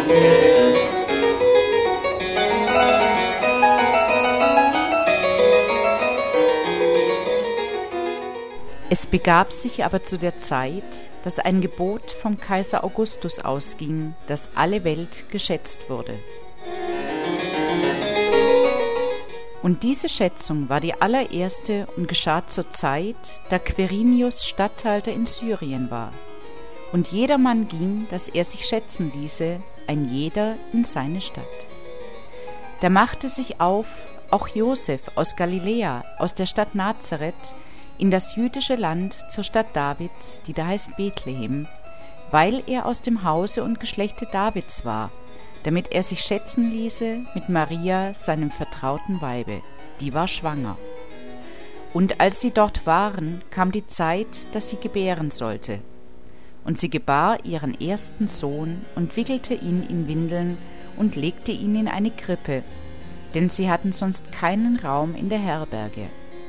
Es begab sich aber zu der Zeit, dass ein Gebot vom Kaiser Augustus ausging, dass alle Welt geschätzt wurde. Und diese Schätzung war die allererste und geschah zur Zeit, da Quirinius Statthalter in Syrien war. Und jedermann ging, dass er sich schätzen ließe, ein jeder in seine Stadt. Da machte sich auf auch Josef aus Galiläa, aus der Stadt Nazareth, in das jüdische Land zur Stadt Davids, die da heißt Bethlehem, weil er aus dem Hause und Geschlechte Davids war, damit er sich schätzen ließe mit Maria, seinem vertrauten Weibe, die war schwanger. Und als sie dort waren, kam die Zeit, dass sie gebären sollte. Und sie gebar ihren ersten Sohn und wickelte ihn in Windeln und legte ihn in eine Krippe, denn sie hatten sonst keinen Raum in der Herberge.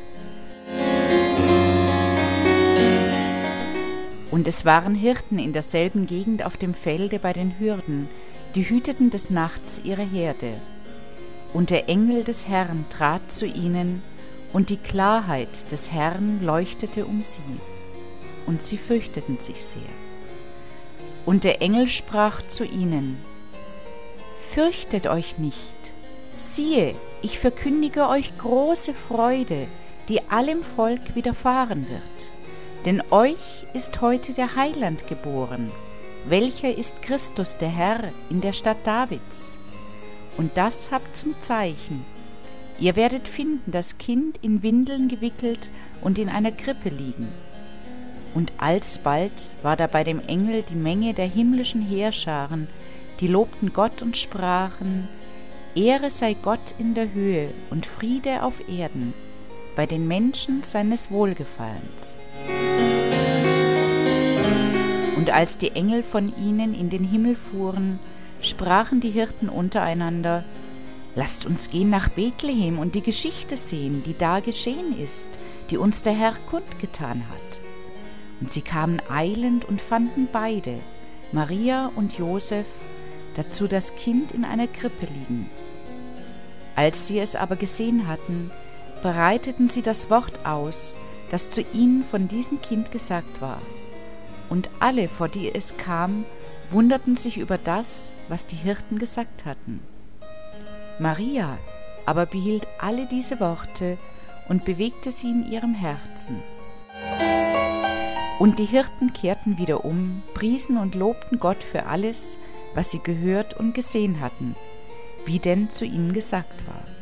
Und es waren Hirten in derselben Gegend auf dem Felde bei den Hürden, die hüteten des Nachts ihre Herde. Und der Engel des Herrn trat zu ihnen, und die Klarheit des Herrn leuchtete um sie, und sie fürchteten sich sehr. Und der Engel sprach zu ihnen: Fürchtet euch nicht, siehe, ich verkündige euch große Freude, die allem Volk widerfahren wird. Denn euch ist heute der Heiland geboren, welcher ist Christus der Herr in der Stadt Davids. Und das habt zum Zeichen: Ihr werdet finden das Kind in Windeln gewickelt und in einer Krippe liegen. Und alsbald war da bei dem Engel die Menge der himmlischen Heerscharen, die lobten Gott und sprachen: Ehre sei Gott in der Höhe und Friede auf Erden, bei den Menschen seines Wohlgefallens. Und als die Engel von ihnen in den Himmel fuhren, sprachen die Hirten untereinander: Lasst uns gehen nach Bethlehem und die Geschichte sehen, die da geschehen ist, die uns der Herr kundgetan hat. Und sie kamen eilend und fanden beide, Maria und Josef, dazu das Kind in einer Krippe liegen. Als sie es aber gesehen hatten, breiteten sie das Wort aus, das zu ihnen von diesem Kind gesagt war. Und alle, vor die es kam, wunderten sich über das, was die Hirten gesagt hatten. Maria aber behielt alle diese Worte und bewegte sie in ihrem Herzen. Und die Hirten kehrten wieder um, priesen und lobten Gott für alles, was sie gehört und gesehen hatten, wie denn zu ihnen gesagt war.